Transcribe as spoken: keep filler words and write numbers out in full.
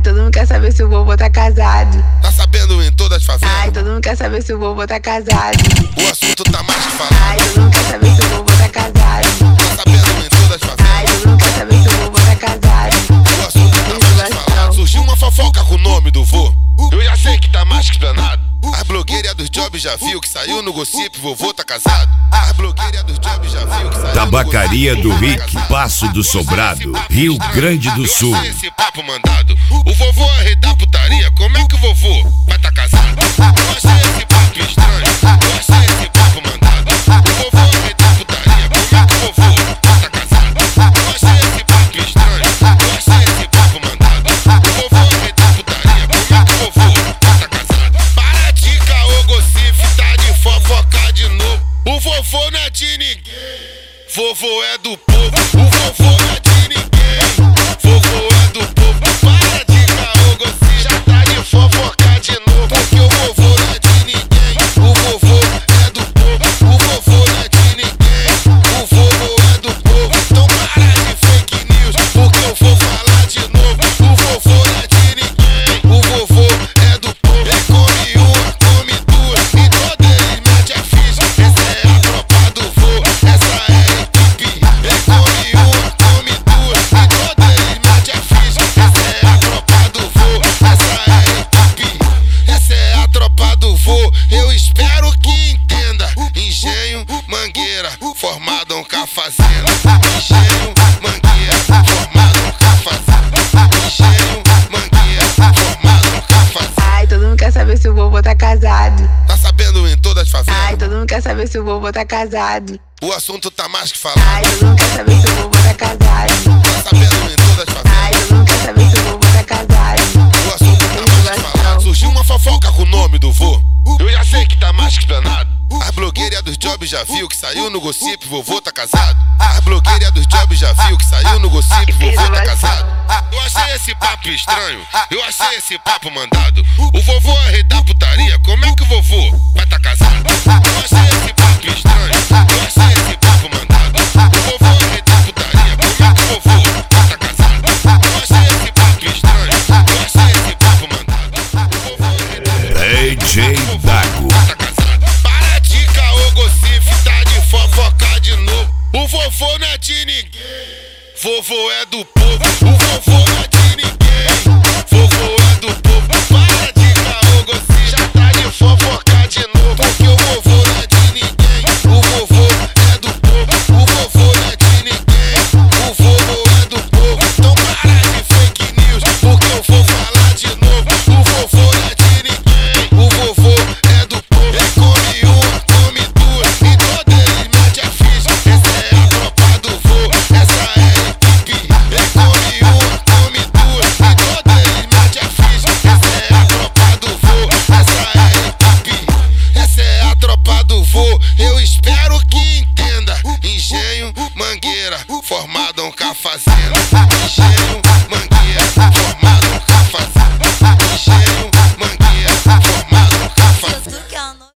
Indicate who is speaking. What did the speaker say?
Speaker 1: todo mundo quer saber se o vovô tá casado.
Speaker 2: Tá sabendo em todas as favelas?
Speaker 1: Ai, todo mundo quer saber se o vovô tá casado.
Speaker 2: O assunto tá mais que falado.
Speaker 1: Ai, todo mundo quer saber se o vovô tá casado.
Speaker 2: Tá sabendo em todas as favelas?
Speaker 1: Ai, todo mundo quer saber se o vovô tá casado.
Speaker 2: O assunto tá mais que falado. Surgiu uma fofoca com o nome do vô. Eu já sei que tá mais que explanado. As blogueiras dos jobs já viu que saiu no gossip, vovô tá casado. As blogueiras dos jobs já viu que saiu
Speaker 3: Tabacaria
Speaker 2: no
Speaker 3: do
Speaker 2: gossip,
Speaker 3: Rick, Passo do Sobrado, Rio Grande do Sul.
Speaker 2: Eu achei esse papo mandado. O vovô é rei da putaria, como é que o vovô vai tá casado? Eu achei esse papo estranho, eu achei esse papo mandado. O vovô é rei da putaria, como é que o vovô vai tá casado? Eu achei esse papo estranho, eu achei esse papo mandado. O vovô é rei da putaria, como é que o vovô vai tá casado? Para de caô, gossip, tá de fofocar de novo. O vovô não é de ninguém, vovô é do povo. O vovô não é de ninguém, vovô é do povo. Para de caô, gossip, já tá de fofocar de novo. Porque o vovô não é de ninguém, o vovô é do povo. O vovô não é de ninguém, o vovô é do povo. Então para de fake news, porque eu vou falar de novo. O vovô não é de ninguém, o vovô é do povo. Ele come uma, come duas, e toda ele mete a ficha. Essa é a tropa do vô, essa é a equipe. Ele come uma, come duas, e toda ele mete a ficha. Essa é a tropa do vô, essa é a equipe. Essa é a tropa do vô, eu espero que entenda. Engenho, Mangueira, formado com a fazenda. Engenho, Mangueira, formado com a fazenda. Engenho, Mangueira, formado com a fazenda.
Speaker 1: Ai, todo mundo quer saber se o vovô tá casado.
Speaker 2: Tá sabendo em todas as favelas?
Speaker 1: Ai, todo mundo quer saber se o vovô tá casado.
Speaker 2: O assunto tá mais que falado.
Speaker 1: Ai, todo mundo quer saber se o vovô tá casado.
Speaker 2: Tá sabendo em todas as favelas?
Speaker 1: Ai, todo mundo quer saber se o vovô tá casado.
Speaker 2: O assunto tá mais que falado. Surgiu uma fofoca com o nome do vô. Eu já sei que tá mais que explanado. As blogueiras dos jobs já viu que saiu no gossip, vovô tá casado. As blogueiras dos jobs já viu que saiu no gossip, vovô tá casado. Eu achei esse papo estranho, eu achei esse papo mandado. O vovô é rei da putaria, como é que o vovô vai tá casado? Eu achei esse papo estranho, eu achei esse papo mandado. O vovô é rei da putaria, como é que o vovô vai tá casado? Eu achei esse papo estranho, eu achei esse papo mandado. O vovô é rei da putaria,
Speaker 3: D J Dago.
Speaker 2: para de caô, gossip, tá de fofocar de novo. O vovô não é de ninguém, vovô é do povo. O vovô não é de ninguém, vovô é do povo. Para de caô, gossip, já tá de fofocar de novo. Porque o vovô não é de ninguém, o vovô é do povo. O vovô não é de ninguém, o vovô é do povo. Então para de fake news, porque eu vou falar de novo. O vovô não é de ninguém, o vovô é do povo. Ele come uma, come duas, e toda ele mete a ficha. Essa é a tropa do vô, essa é a equipe. Ele come uma, come duas, e toda ele mete a ficha. Essa é a tropa do vô, essa é a equipe. Essa é a tropa do vô, eu espero que entenda. Engenho, Mangueira, formado com a fazenda. Engenho,